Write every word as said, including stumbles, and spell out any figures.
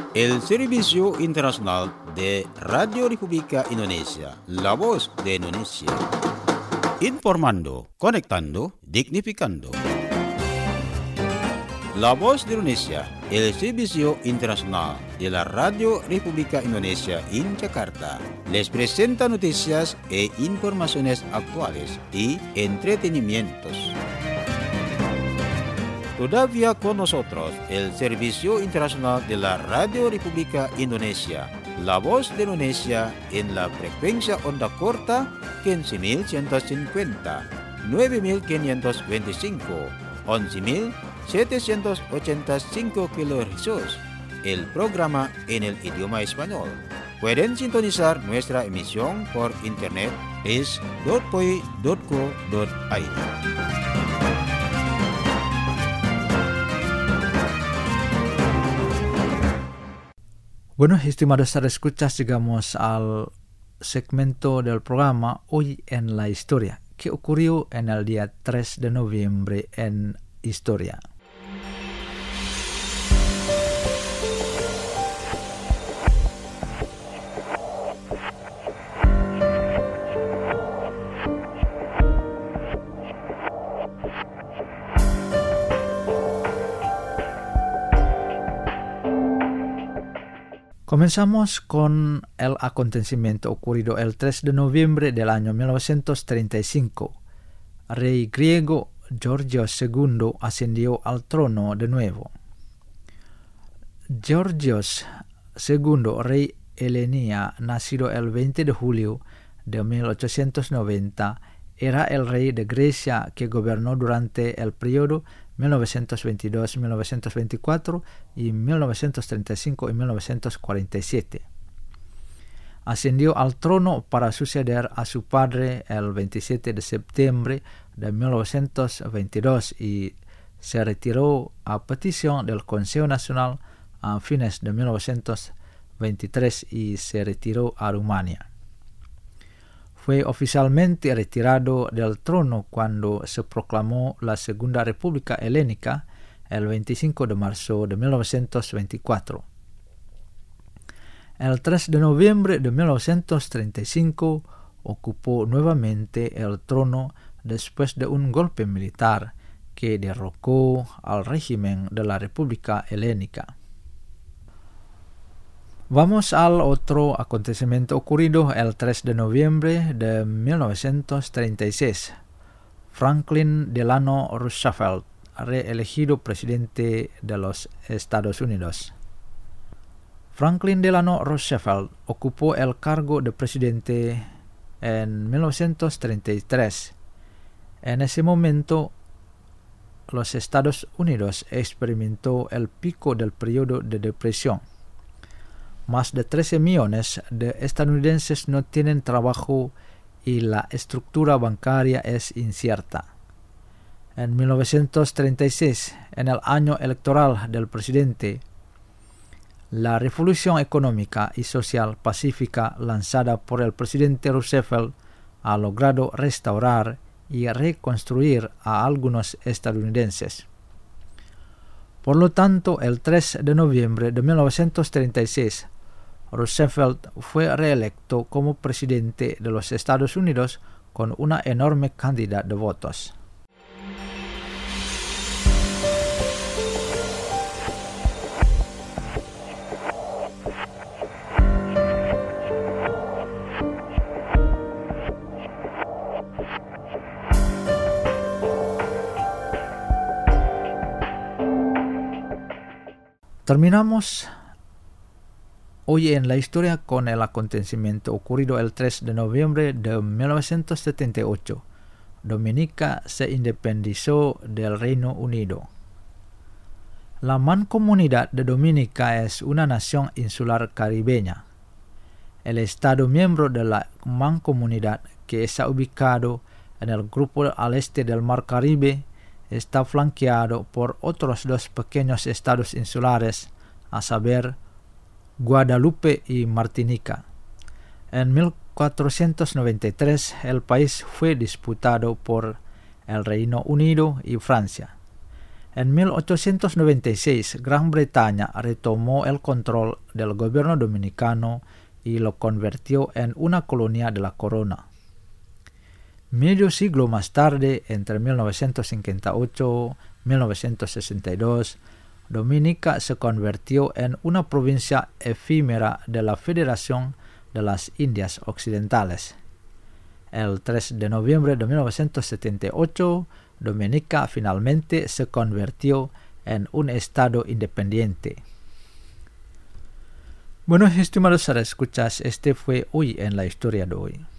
El Servicio Internacional de Radio República Indonesia, la voz de Indonesia. Informando, conectando, dignificando. La voz de Indonesia, el Servicio Internacional de la Radio República Indonesia en Jakarta, les presenta noticias e informaciones actuales y entretenimientos. Todavía con nosotros el Servicio Internacional de la Radio República Indonesia, la voz de Indonesia en la frecuencia onda corta quince mil ciento cincuenta, nueve mil quinientos veinticinco, once mil setecientos ochenta y cinco kilohercios, el programa en el idioma español. Pueden sintonizar nuestra emisión por internet es punto p o i punto co punto i d. Bueno, estimados escuchas, llegamos al segmento del programa Hoy en la Historia, que ocurrió en el día tres de noviembre en Historia. Comenzamos con el acontecimiento ocurrido el tres de noviembre del año mil novecientos treinta y cinco. Rey griego Georgios segundo ascendió al trono de nuevo. Georgios segundo, rey Helenia, nacido el veinte de julio de mil ochocientos noventa, era el rey de Grecia que gobernó durante el periodo mil novecientos veintidós a mil novecientos veinticuatro y mil novecientos treinta y cinco y mil novecientos cuarenta y siete. Ascendió al trono para suceder a su padre el veintisiete de septiembre de mil novecientos veintidós y se retiró a petición del Consejo Nacional a fines de mil novecientos veintitrés y se retiró a Rumania. Fue oficialmente retirado del trono cuando se proclamó la Segunda República Helénica el veinticinco de marzo de mil novecientos veinticuatro. El tres de noviembre de mil novecientos treinta y cinco ocupó nuevamente el trono después de un golpe militar que derrocó al régimen de la República Helénica. Vamos al otro acontecimiento ocurrido el tres de noviembre de mil novecientos treinta y seis. Franklin Delano Roosevelt, reelegido presidente de los Estados Unidos. Franklin Delano Roosevelt ocupó el cargo de presidente en mil novecientos treinta y tres. En ese momento, los Estados Unidos experimentó el pico del periodo de depresión. Más de trece millones de estadounidenses no tienen trabajo y la estructura bancaria es incierta. En mil novecientos treinta y seis, en el año electoral del presidente, la revolución económica y social pacífica lanzada por el presidente Roosevelt ha logrado restaurar y reconstruir a algunos estadounidenses. Por lo tanto, el tres de noviembre de mil novecientos treinta y seis, Roosevelt fue reelecto como presidente de los Estados Unidos con una enorme cantidad de votos. Terminamos hoy en la historia con el acontecimiento ocurrido el tres de noviembre de mil novecientos setenta y ocho. Dominica se independizó del Reino Unido. La Mancomunidad de Dominica es una nación insular caribeña. El estado miembro de la Mancomunidad, que está ubicado en el grupo al este del Mar Caribe, está flanqueado por otros dos pequeños estados insulares, a saber, Guadalupe y Martinica. En mil cuatrocientos noventa y tres el país fue disputado por el Reino Unido y Francia. En mil ochocientos noventa y seis, Gran Bretaña retomó el control del gobierno dominicano y lo convirtió en una colonia de la corona. Medio siglo más tarde, entre mil novecientos cincuenta y ocho y mil novecientos sesenta y dos, Dominica se convirtió en una provincia efímera de la Federación de las Indias Occidentales. El tres de noviembre de mil novecientos setenta y ocho, Dominica finalmente se convirtió en un estado independiente. Bueno, estimados escuchas, este fue Hoy en la Historia de Hoy.